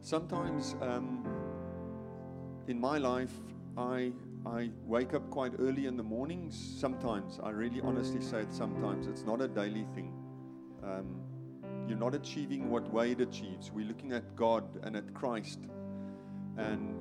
Sometimes in my life, I wake up quite early in the mornings. Sometimes, I really honestly say it sometimes. It's not a daily thing. You're not achieving what Wade achieves. We're looking at God and at Christ. And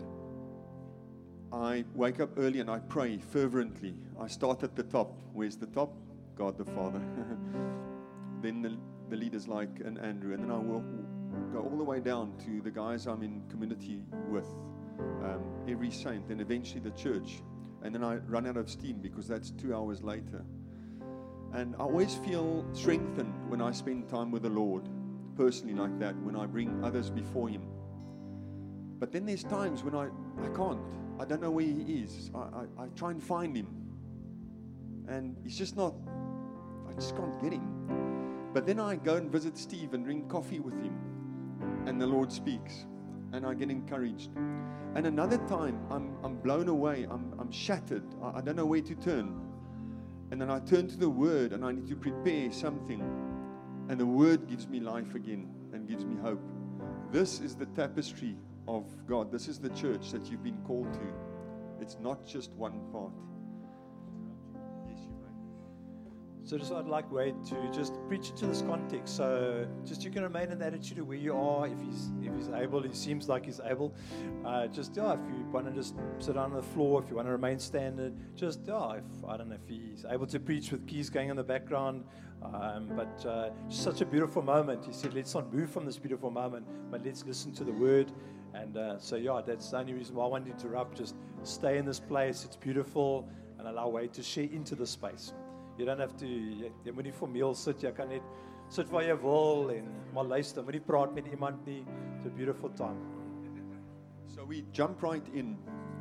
I wake up early and I pray fervently. I start at the top. Where's the top? God the Father. Then the leaders like Andrew. And then I will go all the way down to the guys I'm in community with. Every saint, and eventually the church. And then I run out of steam because that's 2 hours later. And I always feel strengthened when I spend time with the Lord, personally like that, when I bring others before Him. But then there's times when I can't. I don't know where He is. I try and find Him. And He's just not, I just can't get Him. But then I go and visit Steve and drink coffee with him. And the Lord speaks. And I get encouraged. And another time, I'm blown away. I'm shattered. I don't know where to turn. And then I turn to the Word, and I need to prepare something. And the Word gives me life again and gives me hope. This is the tapestry of God. This is the church that you've been called to. It's not just one part. Yes, you may. So I'd like Wade to just preach into this context. So just you can remain in the attitude of where you are. If he's able, he seems like he's able. If you want to just sit down on the floor, if you want to remain standing, if I don't know if he's able to preach with keys going in the background. Just such a beautiful moment. He said, let's not move from this beautiful moment, but let's listen to the Word. And that's the only reason why I wanted to interrupt. Just stay in this place. It's beautiful, and allow Wade to share into the space. Jy dan have to jy moet nie formeel sit, jy kan net sit waar jy wil en maar luister, moet nie praat met iemand nie. It's a beautiful time. So we jump right in.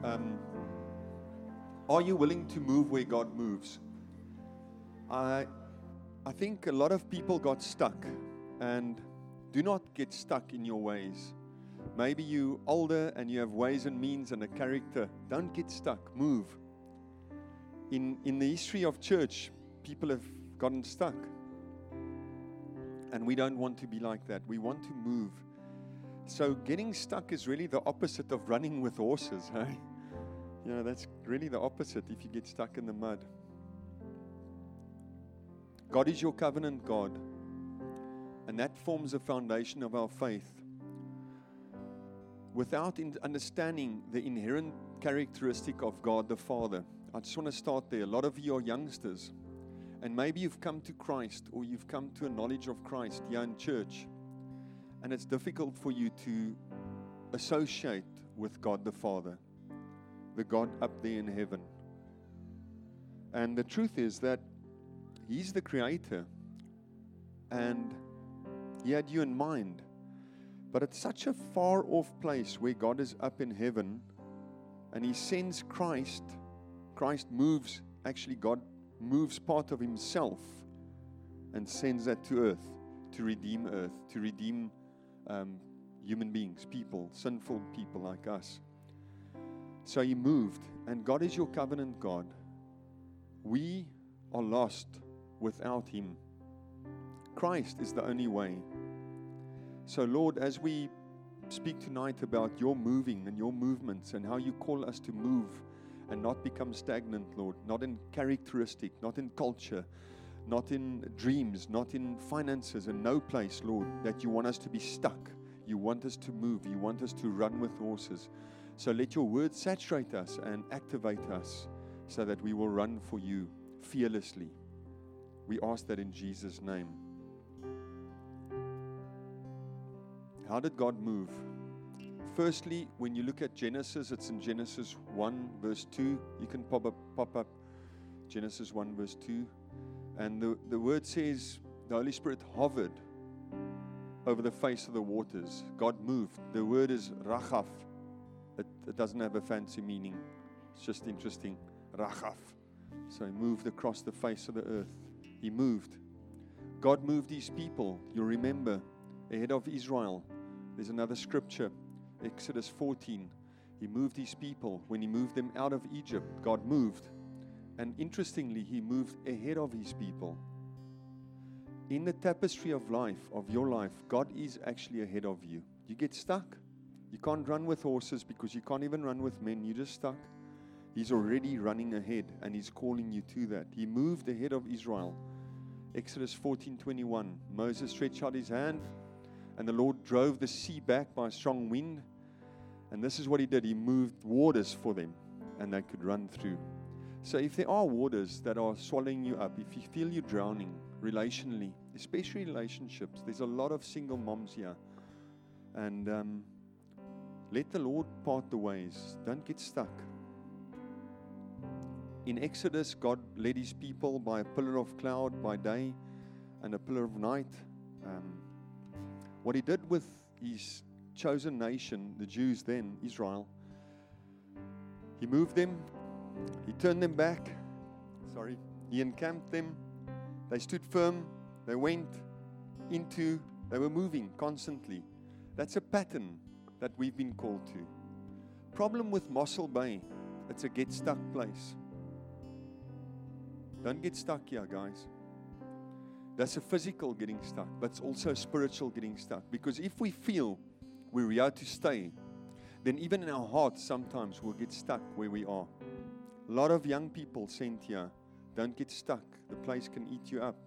Are you willing to move where God moves? I think a lot of people got stuck, and do not get stuck in your ways. Maybe you're older and you have ways and means and a character. Don't get stuck. Move. In the history of church, people have gotten stuck. And we don't want to be like that. We want to move. So getting stuck is really the opposite of running with horses, hey? That's really the opposite if you get stuck in the mud. God is your covenant God. And that forms the foundation of our faith. Without understanding the inherent characteristic of God the Father, I just want to start there. A lot of you are youngsters. And maybe you've come to Christ, or you've come to a knowledge of Christ here in church. And it's difficult for you to associate with God the Father, the God up there in heaven. And the truth is that He's the Creator. And He had you in mind. But it's such a far off place where God is up in heaven. And He sends Christ. Christ moves, actually God moves part of Himself and sends that to earth, to redeem human beings, people, sinful people like us. So He moved, and God is your covenant God. We are lost without Him. Christ is the only way. So Lord, as we speak tonight about your moving and your movements and how you call us to move and not become stagnant, Lord, not in characteristic, not in culture, not in dreams, not in finances, and no place, Lord, that you want us to be stuck. You want us to move. You want us to run with horses. So let your word saturate us and activate us so that we will run for you fearlessly. We ask that in Jesus' name. How did God move? Firstly, when you look at Genesis, it's in Genesis 1 verse 2. You can pop up Genesis 1 verse 2. And the word says the Holy Spirit hovered over the face of the waters. God moved. The word is rachaf. It doesn't have a fancy meaning. It's just interesting. Rachaf. So He moved across the face of the earth. He moved. God moved His people. You remember, ahead of Israel. There's another scripture. Exodus 14, He moved His people. When He moved them out of Egypt, God moved. And interestingly, He moved ahead of His people. In the tapestry of life, of your life, God is actually ahead of you. You get stuck, You can't run with horses because you can't even run with men. You're just stuck. He's already running ahead, and He's calling you to that. He moved ahead of Israel. Exodus 14:21. Moses stretched out his hand, and the Lord drove the sea back by a strong wind. And this is what He did. He moved waters for them, and they could run through. So if there are waters that are swallowing you up, if you feel you're drowning relationally, especially relationships, there's a lot of single moms here. And let the Lord part the ways. Don't get stuck. In Exodus, God led His people by a pillar of cloud by day and a pillar of night. What He did with His chosen nation, the Jews then, Israel, He moved them, He turned them back, He encamped them, they stood firm, they went they were moving constantly. That's a pattern that we've been called to. Problem with Mossel Bay, it's a get stuck place. Don't get stuck here, guys. That's a physical getting stuck, but it's also spiritual getting stuck. Because if we feel we're here to stay, then even in our hearts sometimes we'll get stuck where we are. A lot of young people sent here, don't get stuck. The place can eat you up.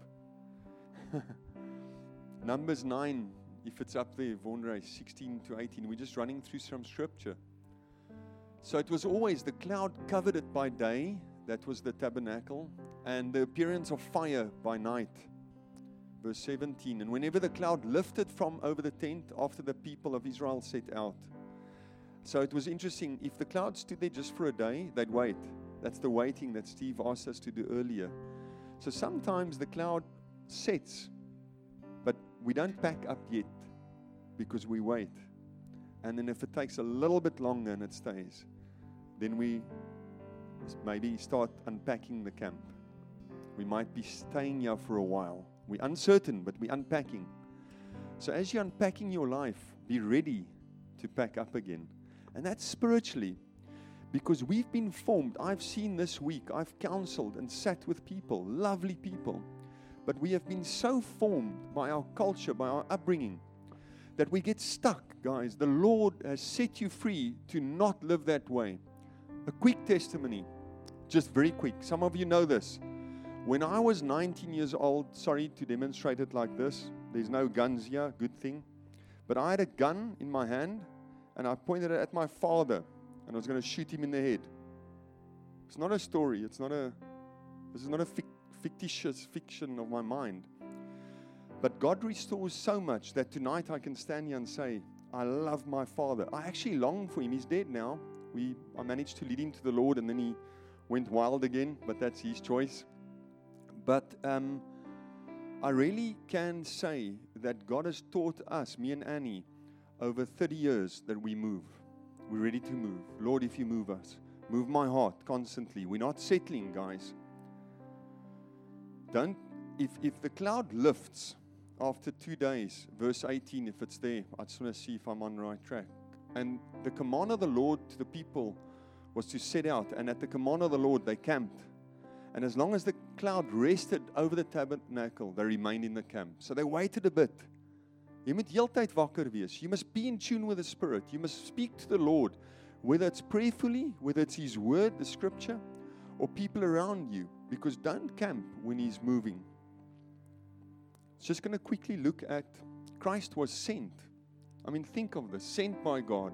Numbers 9, if it's up there, Vonray, 16 to 18, we're just running through some scripture. So it was always the cloud covered it by day, that was the tabernacle, and the appearance of fire by night. Verse 17, and whenever the cloud lifted from over the tent after the people of Israel set out. So it was interesting, if the cloud stood there just for a day, they'd wait. That's the waiting that Steve asked us to do earlier. So sometimes the cloud sets, but we don't pack up yet because we wait. And then if it takes a little bit longer and it stays, then we maybe start unpacking the camp. We might be staying here for a while. We're uncertain, but we're unpacking. So as you're unpacking your life, be ready to pack up again. And that's spiritually, because we've been formed. I've seen this week, I've counseled and sat with people, lovely people, but we have been so formed by our culture, by our upbringing, that we get stuck, guys. The Lord has set you free to not live that way. A quick testimony, just very quick. Some of you know this. When I was 19 years old, sorry to demonstrate it like this, there's no guns here, good thing, but I had a gun in my hand, and I pointed it at my father, and I was going to shoot him in the head. It's not a story. This is not a fictitious fiction of my mind. But God restores so much that tonight I can stand here and say, I love my father. I actually long for him. He's dead now. I managed to lead him to the Lord, and then he went wild again, but that's his choice. But I really can say that God has taught us, me and Annie, over 30 years that we move. We're ready to move. Lord, if you move us, move my heart constantly. We're not settling, guys. If the cloud lifts after 2 days, verse 18, if it's there, I just want to see if I'm on the right track. And the command of the Lord to the people was to set out, and at the command of the Lord, they camped. And as long as the cloud rested over the tabernacle, they remained in the camp. So they waited a bit. Jy moet heeltyd wakker wees. You must be in tune with the Spirit. You must speak to the Lord, whether it's prayerfully, whether it's His Word, the Scripture, or people around you. Because don't camp when He's moving. Just going to quickly look at Christ was sent. I mean, think of this, sent by God.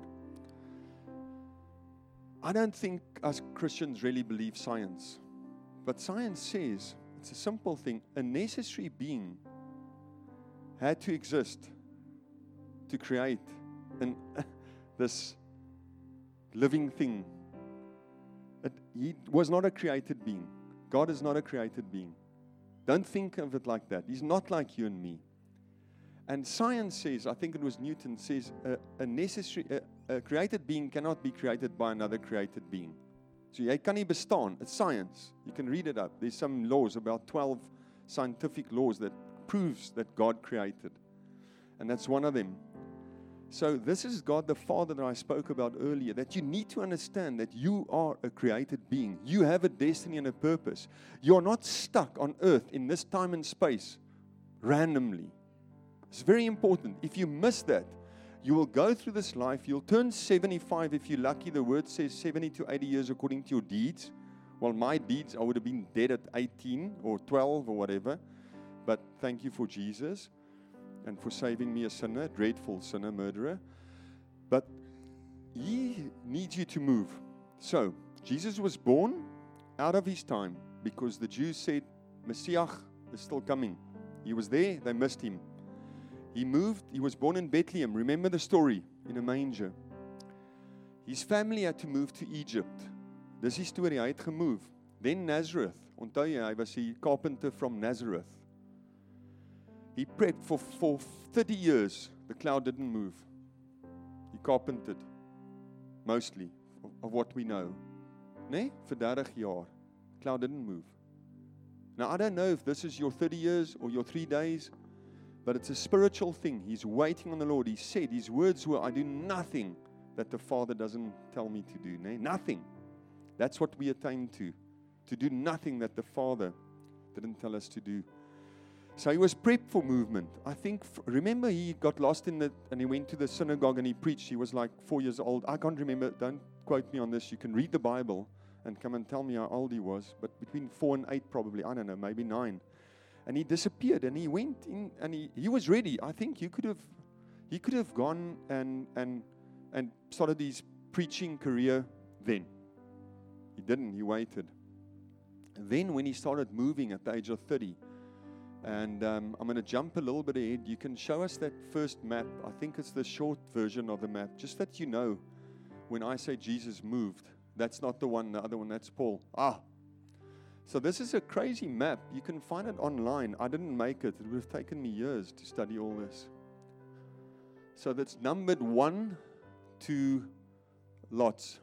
I don't think us Christians really believe science. But science says, it's a simple thing, a necessary being had to exist to create this living thing. He was not a created being. God is not a created being. Don't think of it like that. He's not like you and me. And science says, I think it was Newton, says a created being cannot be created by another created being. So jy kan nie bestaan. It's science. You can read it up. There's some laws, about 12 scientific laws that proves that God created. And that's one of them. So this is God the Father that I spoke about earlier, that you need to understand that you are a created being. You have a destiny and a purpose. You're not stuck on earth in this time and space randomly. It's very important. If you miss that, You will go through this life. You'll turn 75 if you're lucky. The word says 70 to 80 years according to your deeds. Well, my deeds, I would have been dead at 18 or 12 or whatever. But thank you for Jesus and for saving me, a sinner, dreadful sinner, murderer. But He needs you to move. So, Jesus was born out of His time because the Jews said, Messiah is still coming. He was there, they missed Him. He moved, He was born in Bethlehem. Remember the story, in a manger. His family had to move to Egypt. Dis die story, hy het gemove. Then Nazareth. Onthou jy, hy was die carpenter from Nazareth. He prepped for 30 years. The cloud didn't move. He carpentered, mostly, of what we know. Nee, vir 30 jaar. Cloud didn't move. Now, I don't know if this is your 30 years or your 3 days, but it's a spiritual thing. He's waiting on the Lord. He said, His words were, I do nothing that the Father doesn't tell me to do. Nee? Nothing. That's what we attain to do nothing that the Father didn't tell us to do. So he was prepped for movement. I think, remember he got lost and he went to the synagogue and he preached. He was like 4 years old. I can't remember. Don't quote me on this. You can read the Bible and come and tell me how old he was. But between 4 and 8 probably. I don't know, maybe 9. And he disappeared and he went in and he was ready. I think he could have gone and started his preaching career then. He didn't. He waited. And then when he started moving at the age of 30, and I'm going to jump a little bit ahead. You can show us that first map. I think it's the short version of the map. Just that you know, when I say Jesus moved, that's not the one, the other one, that's Paul. So this is a crazy map. You can find it online. I didn't make it. It would have taken me years to study all this. So that's numbered 1 to lots,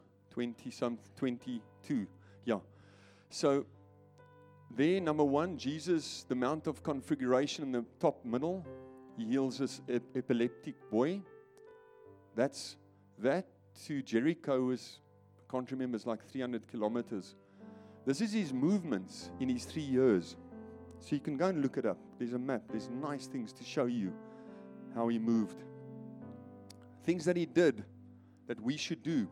22. Yeah. So there, number 1, Jesus, the Mount of Configuration in the top middle, He heals this epileptic boy. That to Jericho is, I can't remember, it's like 300 kilometers. This is His movements in His 3 years. So you can go and look it up. There's a map. There's nice things to show you how He moved. Things that He did that we should do.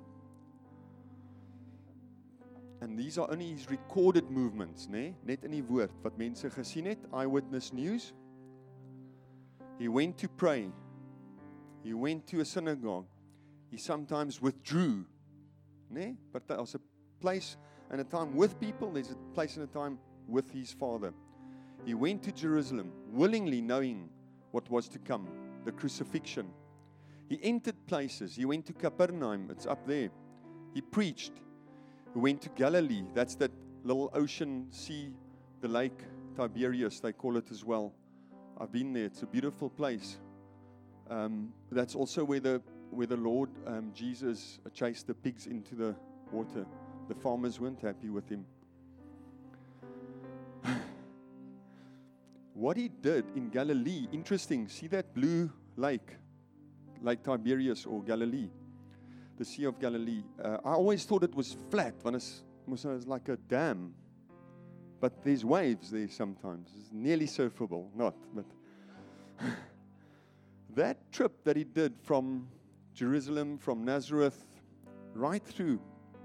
And these are only His recorded movements, né? Net in die woord wat mense gesien het, eyewitness news. He went to pray. He went to a synagogue. He sometimes withdrew, né? But there's a place and a time with people, there's a place and a time with His Father. He went to Jerusalem, willingly knowing what was to come, the crucifixion. He entered places. He went to Capernaum, it's up there. He preached. He went to Galilee. That's that little ocean sea, the lake Tiberias, they call it as well. I've been there. It's a beautiful place. That's also where the Lord Jesus chased the pigs into the water. The farmers weren't happy with Him. What He did in Galilee, interesting. See that blue lake, Lake Tiberias or Galilee, the Sea of Galilee. I always thought it was flat, when it's like a dam. But there's waves there sometimes. It's nearly surfable, not. But that trip that He did from Jerusalem, from Nazareth, right through,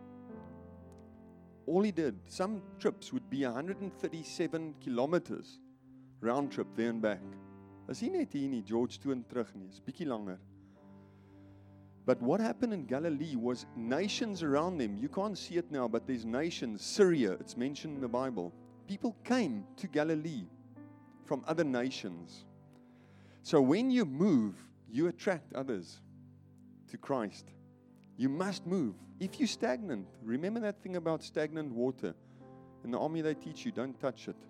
all He did, some trips would be 137 kilometers round trip there and back. Is He net hier nie, George toe en terug nie, is bietjie langer. But what happened in Galilee was nations around them. You can't see it now, but there's nations. Syria, it's mentioned in the Bible. People came to Galilee from other nations. So when you move, you attract others to Christ. You must move. If you're stagnant, remember that thing about stagnant water. In the army they teach you, don't touch it.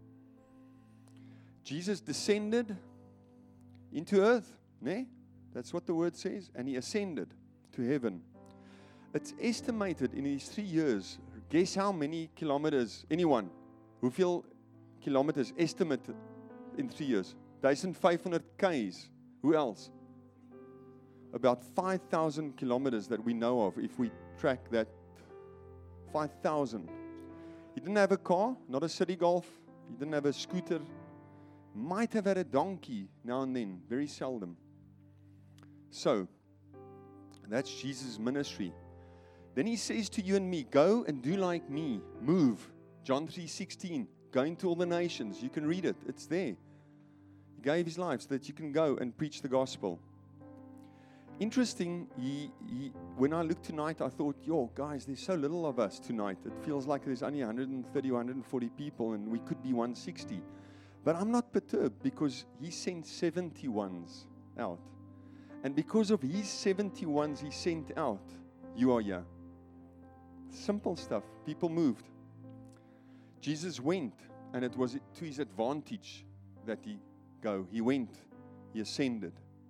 Jesus descended into earth, né? That's what the word says. And He ascended to heaven. It's estimated in His 3 years. Guess how many kilometers? Anyone? Hoeveel kilometers estimated in 3 years? 1,500 Ks. Who else? About 5,000 kilometers that we know of, if we track that. 5,000. He didn't have a car, not a city golf. He didn't have a scooter. Might have had a donkey now and then, very seldom. So, that's Jesus' ministry. Then he says to you and me, go and do like me. Move. John 3:16. Go into all the nations. You can read it. It's there. He gave his life so that you can go and preach the gospel. Interesting, when I looked tonight, I thought, yo, guys, there's so little of us tonight. It feels like there's only 130, 140 people, and we could be 160. But I'm not perturbed because he sent 71s out. And because of his 71s he sent out, you are here. Simple stuff. People moved. Jesus went, and it was to his advantage that he go. He went. He ascended.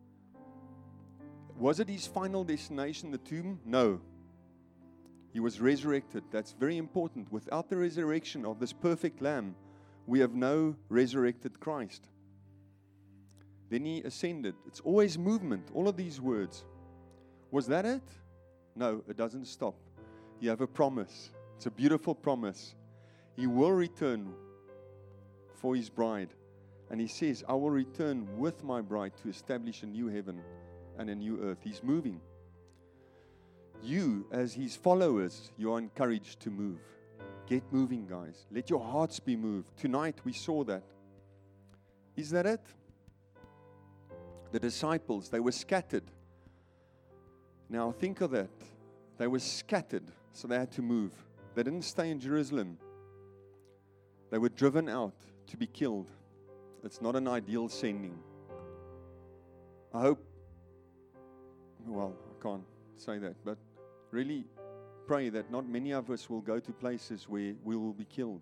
Was it his final destination, the tomb? No. He was resurrected. That's very important. Without the resurrection of this perfect Lamb, we have no resurrected Christ. Then he ascended. It's always movement, all of these words. Was that it? No, it doesn't stop. You have a promise. It's a beautiful promise. He will return for his bride. And he says, I will return with my bride to establish a new heaven and a new earth. He's moving. You, as his followers, you are encouraged to move. Get moving, guys. Let your hearts be moved. Tonight we saw that. Is that it? The disciples, they were scattered. Now think of that. They were scattered, so they had to move. They didn't stay in Jerusalem. They were driven out to be killed. It's not an ideal sending. I hope, well, I can't say that, but really pray that not many of us will go to places where we will be killed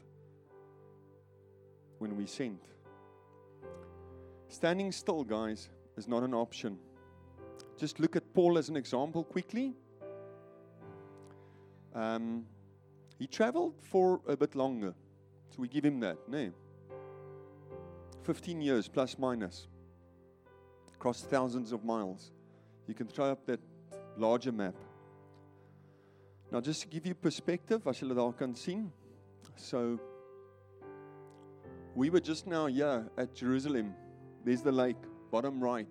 when we sent. Standing still, guys, is not an option. Just look at Paul as an example quickly. He traveled for a bit longer, so we give him that. No. 15 years plus minus, across thousands of miles. You can throw up that larger map. Now, just to give you perspective, as julle daar kan sien. So, we were just now here at Jerusalem. There's the lake, bottom right.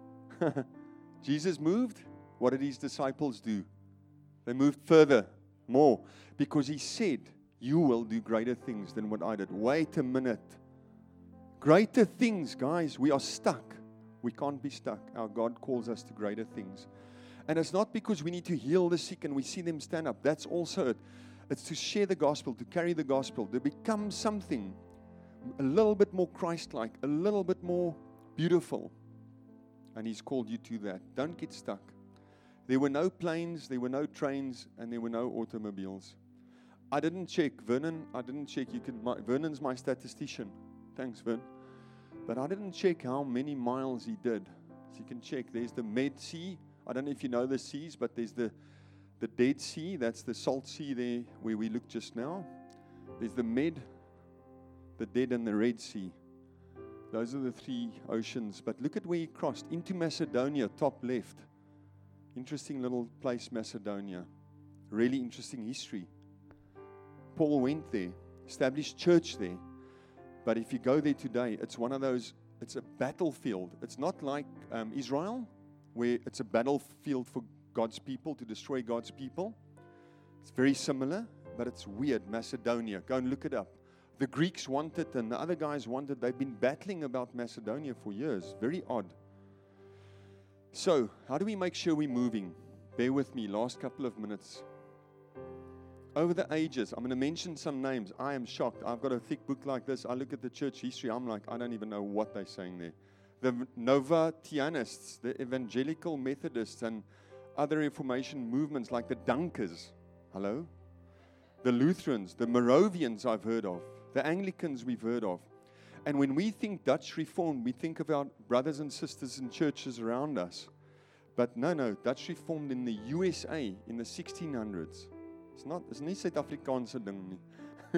Jesus moved. What did his disciples do? They moved further, more, because he said, you will do greater things than what I did. Wait a minute. Greater things, guys. We are stuck. We can't be stuck. Our God calls us to greater things. And it's not because we need to heal the sick and we see them stand up. That's also it. It's to share the gospel, to carry the gospel, to become something a little bit more Christ-like, a little bit more beautiful. And he's called you to that. Don't get stuck. There were no planes, there were no trains, and there were no automobiles. I didn't check. Vernon, I didn't check. Vernon's my statistician. Thanks, Vern. But I didn't check how many miles he did. So you can check. There's the Med Sea. I don't know if you know the seas, but there's the Dead Sea. That's the Salt Sea there where we looked just now. There's the Med, the Dead, and the Red Sea. Those are the three oceans. But look at where he crossed. Into Macedonia, top left. Interesting little place, Macedonia. Really interesting history. Paul went there, established church there. But if you go there today, it's one of those, it's a battlefield. It's not like Israel, where it's a battlefield for God's people, to destroy God's people. It's very similar, but it's weird. Macedonia, go and look it up. The Greeks want it, and the other guys want it. They've been battling about Macedonia for years. Very odd. So, how do we make sure we're moving? Bear with me, last couple of minutes. Over the ages, I'm going to mention some names. I am shocked. I've got a thick book like this. I look at the church history. I'm like, I don't even know what they're saying there. The Novatianists, the Evangelical Methodists, and other Reformation movements like the Dunkers. Hello? The Lutherans, the Moravians I've heard of. The Anglicans we've heard of. And when we think Dutch Reformed, we think about brothers and sisters in churches around us. But no, Dutch Reformed in the USA in the 1600s. It's nie Suid-Afrikaanse ding nie.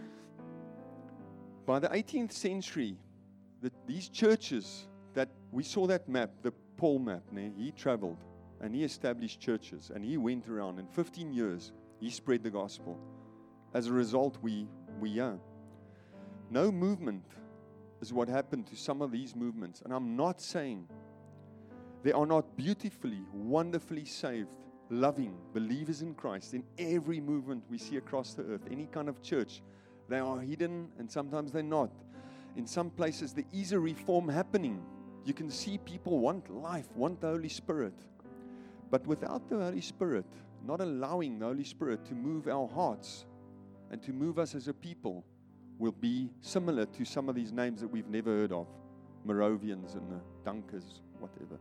By the 18th century, these churches that we saw that map, the Paul map, he traveled and he established churches and he went around. In 15 years, he spread the gospel. As a result, we are. No movement is what happened to some of these movements. And I'm not saying there are not beautifully, wonderfully saved, loving believers in Christ in every movement we see across the earth, any kind of church. They are hidden and sometimes they're not. In some places there is a reform happening. You can see people want life, want the Holy Spirit. But without the Holy Spirit, not allowing the Holy Spirit to move our hearts and to move us as a people, will be similar to some of these names that we've never heard of. Moravians and the Dunkers, whatever.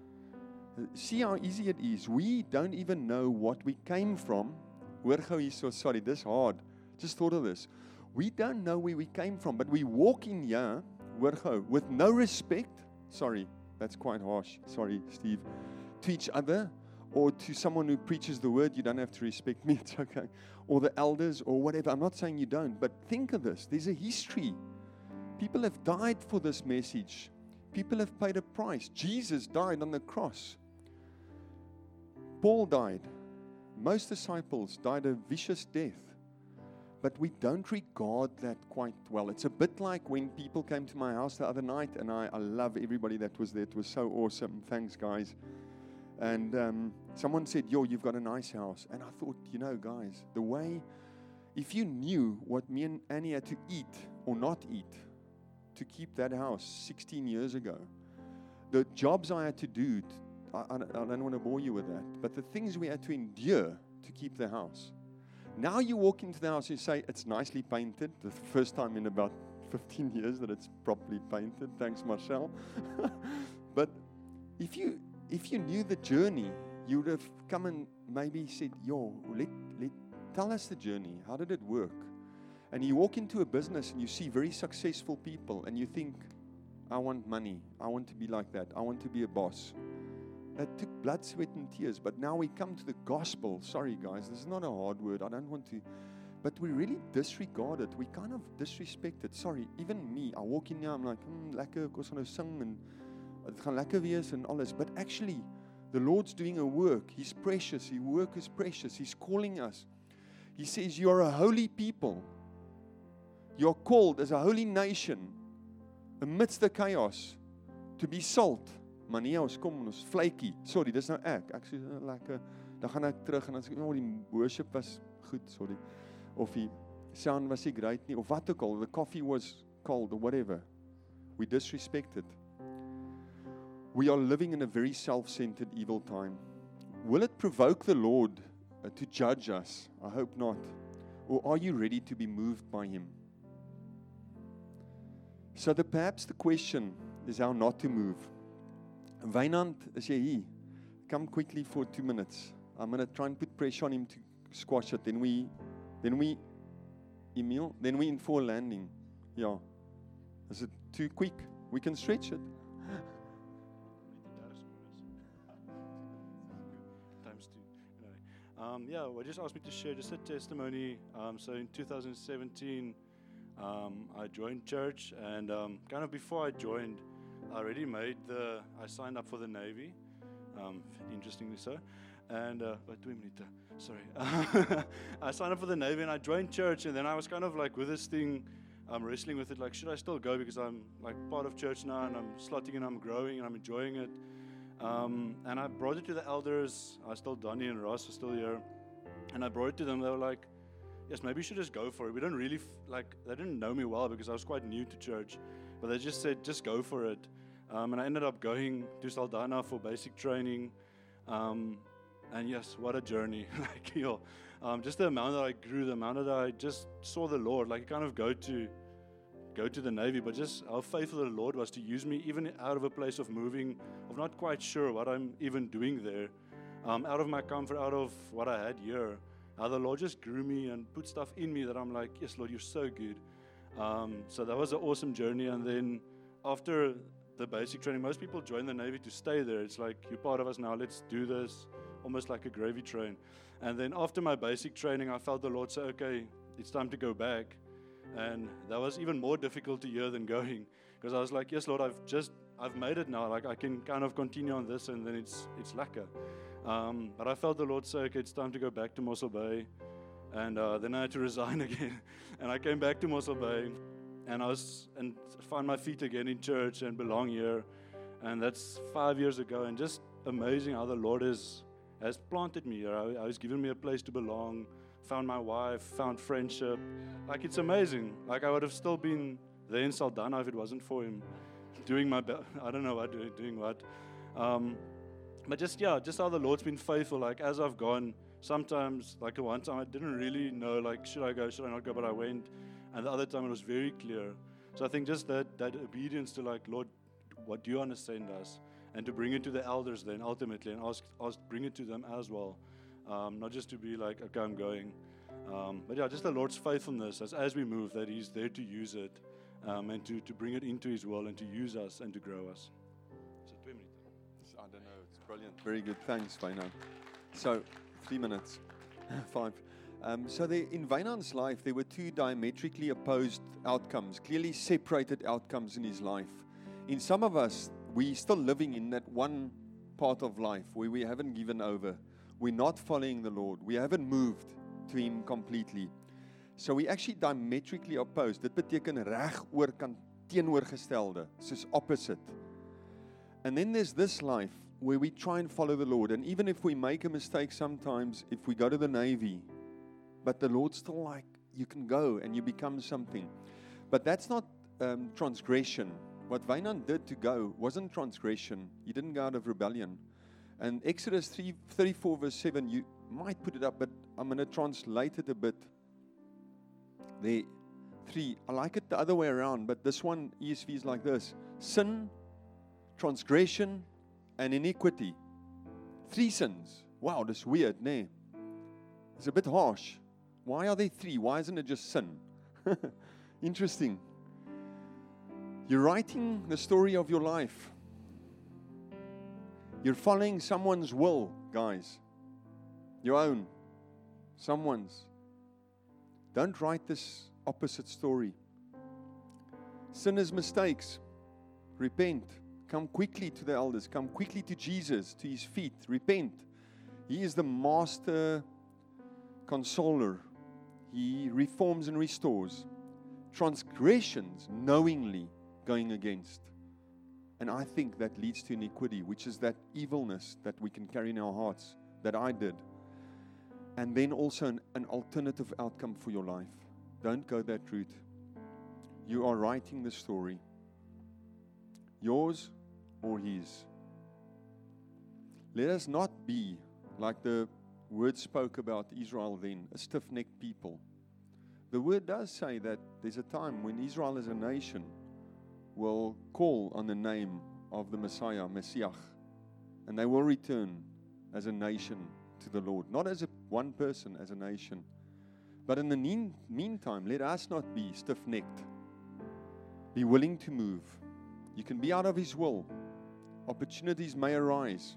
See how easy it is. We don't even know what we came from. Hoor gou hierso, sorry, this hard. Just thought of this. We don't know where we came from, but we walk in here, hoor gou, with no respect. Sorry, that's quite harsh. Sorry, Steve. To each other, or to someone who preaches the word, you don't have to respect me, it's okay. Or the elders, or whatever. I'm not saying you don't, but think of this. There's a history. People have died for this message. People have paid a price. Jesus died on the cross. Paul died. Most disciples died a vicious death. But we don't regard that quite well. It's a bit like when people came to my house the other night, and I love everybody that was there. It was so awesome. Thanks, guys. And someone said, yo, you've got a nice house. And I thought, you know, guys, the way, if you knew what me and Annie had to eat or not eat to keep that house 16 years ago, the jobs I had to do, I don't want to bore you with that, but the things we had to endure to keep the house. Now you walk into the house, you say, it's nicely painted. The first time in about 15 years that it's properly painted. Thanks, Marcel. But if you knew the journey, you would have come and maybe said, yo, tell us the journey. How did it work? And you walk into a business and you see very successful people and you think, I want money. I want to be like that. I want to be a boss. It took blood, sweat, and tears. But now we come to the gospel. Sorry, guys, this is not a hard word. I don't want to. But we really disregard it. We kind of disrespect it. Sorry, even me. I walk in here, I'm like, lekker, ek ons gaan nou sing en het gaan lekker wees en alles. But actually, the Lord's doing a work. He's precious. His work is precious. He's calling us. He says, you are a holy people. You are called as a holy nation amidst the chaos to be salt. Maar nee, ons kom ons vletjie. Sorry, dis nou ek. Ek sê lekker. Dan gaan ek terug en dan sê ek, die worship was goed, sorry. Of die sound was nie great nie, of wat ook al. The coffee was cold or whatever. We disrespect it. We are living in a very self-centered, evil time. Will it provoke the Lord to judge us? I hope not. Or are you ready to be moved by Him? So perhaps the question is how not to move. Wynand, is jy hier? Come quickly for 2 minutes. I'm going to try and put pressure on him to squash it. Then we, Emil, then we in for landing. Yeah. Is it too quick? We can stretch it. Times 2. Anyway. Well, just asked me to share just a testimony. So in 2017, I joined church, and kind of before I joined, I already I signed up for the Navy, interestingly so, and, 2 minutes, sorry. I signed up for the Navy and I joined church, and then I was kind of like with this thing, I'm wrestling with it, like, should I still go, because I'm like part of church now, and I'm slotting and I'm growing and I'm enjoying it, and I brought it to the elders. Donnie and Ross are still here, and I brought it to them. They were like, yes, maybe you should just go for it. We don't really, they didn't know me well because I was quite new to church, but they just said, just go for it. And I ended up going to Saldanha for basic training. And yes, what a journey. Just the amount that I grew, the amount that I just saw the Lord, like kind of go to the Navy, but just how faithful the Lord was to use me even out of a place of moving, of not quite sure what I'm even doing there, out of my comfort, out of what I had here. How the Lord just grew me and put stuff in me that I'm like, yes, Lord, you're so good. So that was an awesome journey. And then after the basic training, most people join the Navy to stay there. It's like, you're part of us now, let's do this, almost like a gravy train. And then after my basic training, I felt the Lord say, okay, it's time to go back. And that was even more difficult to hear than going, because I was like, yes, Lord, I've made it now. Like, I can kind of continue on this, and then it's lekker. But I felt the Lord say, okay, it's time to go back to Mossel Bay. And then I had to resign again. And I came back to Mossel Bay, and find my feet again in church and belong here. And that's 5 years ago, and just amazing how the Lord has planted me here. How He's given me a place to belong, found my wife, found friendship. Like, it's amazing. Like, I would have still been there in Saldanha if it wasn't for Him doing my best. I don't know what, doing what. But just how the Lord's been faithful. Like, as I've gone, sometimes, like one time I didn't really know, like, should I go, should I not go, but I went. And the other time it was very clear. So I think just that obedience to, like, Lord, what do you want to send us? And to bring it to the elders then, ultimately, and bring it to them as well. Not just to be like, okay, I'm going. But yeah, just the Lord's faithfulness as we move, that He's there to use it and to bring it into His will and to use us and to grow us. So 2 minutes. I don't know. It's brilliant. Very good. Thanks, Wynand. So, 3 minutes. 5. So in Wynand's life, there were two diametrically opposed outcomes, clearly separated outcomes in his life. In some of us, we're still living in that one part of life where we haven't given over. We're not following the Lord. We haven't moved to Him completely. So we actually diametrically opposed. Dit beteken reg oor kan teenoorgestelde, soos opposite. And then there's this life where we try and follow the Lord. And even if we make a mistake sometimes, if we go to the Navy, but the Lord's still like, you can go and you become something. But that's not transgression. What Wynand did to go wasn't transgression. He didn't go out of rebellion. And Exodus 34 verse 7, you might put it up, but I'm going to translate it a bit. There, 3. I like it the other way around, but this one, ESV is like this. Sin, transgression, and iniquity. 3 sins. Wow, that's weird, ne? It's a bit harsh. Why are there 3? Why isn't it just sin? Interesting. You're writing the story of your life. You're following someone's will, guys. Your own. Someone's. Don't write this opposite story. Sin is mistakes. Repent. Come quickly to the elders. Come quickly to Jesus, to His feet. Repent. He is the master consoler. He reforms and restores. Transgressions, knowingly going against. And I think that leads to iniquity, which is that evilness that we can carry in our hearts, that I did. And then also an alternative outcome for your life. Don't go that route. You are writing the story. Yours or His. Let us not be like the word spoke about Israel then, a stiff-necked people. The word does say that there's a time when Israel as a nation will call on the name of the Messiah, Messiah, and they will return as a nation to the Lord. Not as one person, as a nation. But in the meantime, let us not be stiff-necked. Be willing to move. You can be out of His will. Opportunities may arise.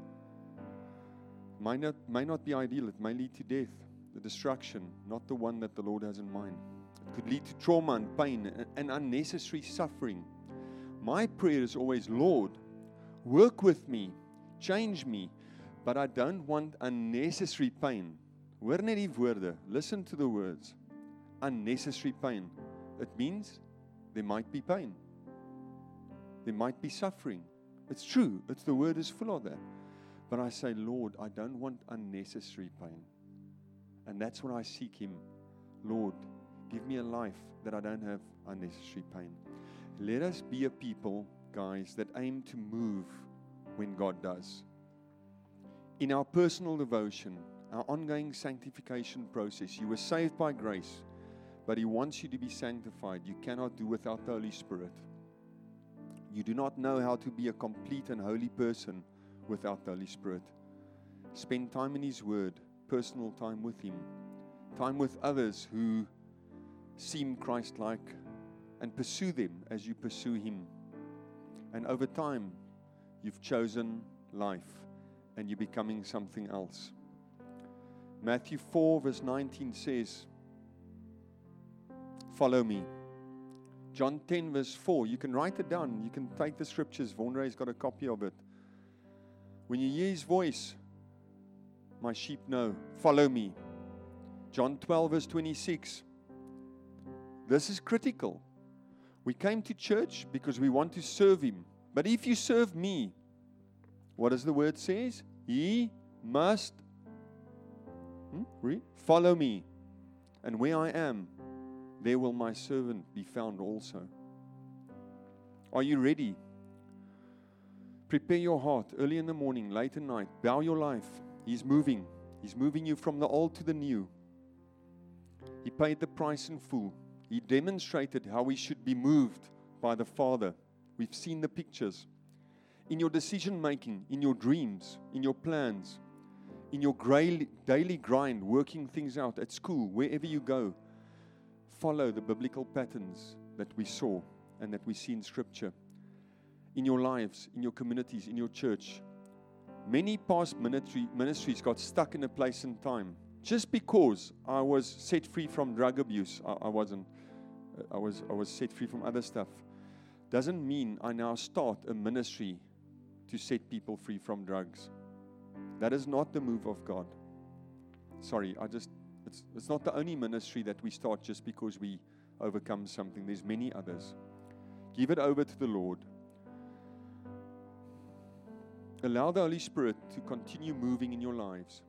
May not be ideal. It may lead to death, the destruction, not the one that the Lord has in mind. It could lead to trauma and pain and unnecessary suffering. My prayer is always, Lord, work with me, change me, but I don't want unnecessary pain. Hoor net die woorde. Listen to the words. Unnecessary pain. It means there might be pain. There might be suffering. It's true. The word is full of that. But I say, Lord, I don't want unnecessary pain. And that's when I seek Him. Lord, give me a life that I don't have unnecessary pain. Let us be a people, guys, that aim to move when God does. In our personal devotion, our ongoing sanctification process, you were saved by grace, but He wants you to be sanctified. You cannot do without the Holy Spirit. You do not know how to be a complete and holy person without the Holy Spirit. Spend time in His Word, personal time with Him, time with others who seem Christ-like, and pursue them as you pursue Him. And over time, you've chosen life, and you're becoming something else. Matthew 4 verse 19 says, follow me. John 10 verse 4, you can write it down. You can take the scriptures. Vondre's got a copy of it. When you hear His voice, my sheep know, follow me. John 12 verse 26. This is critical. We came to church because we want to serve Him, But if you serve me, what does the word says? Ye must read, follow me. And where I am, there will my servant be found also. Are you ready? Prepare your heart early in the morning, late at night. Bow your life. He's moving. He's moving you from the old to the new. He paid the price in full. He demonstrated how we should be moved by the Father. We've seen the pictures. In your decision making, in your dreams, in your plans, in your daily grind, working things out at school, wherever you go, follow the biblical patterns that we saw and that we see in Scripture. In your lives, in your communities, in your church. Many past ministries got stuck in a place and time. Just because I was set free from drug abuse, I wasn't. I was set free from other stuff. Doesn't mean I now start a ministry to set people free from drugs. That is not the move of God. Sorry, it's not the only ministry that we start just because we overcome something. There's many others. Give it over to the Lord. Allow the Holy Spirit to continue moving in your lives.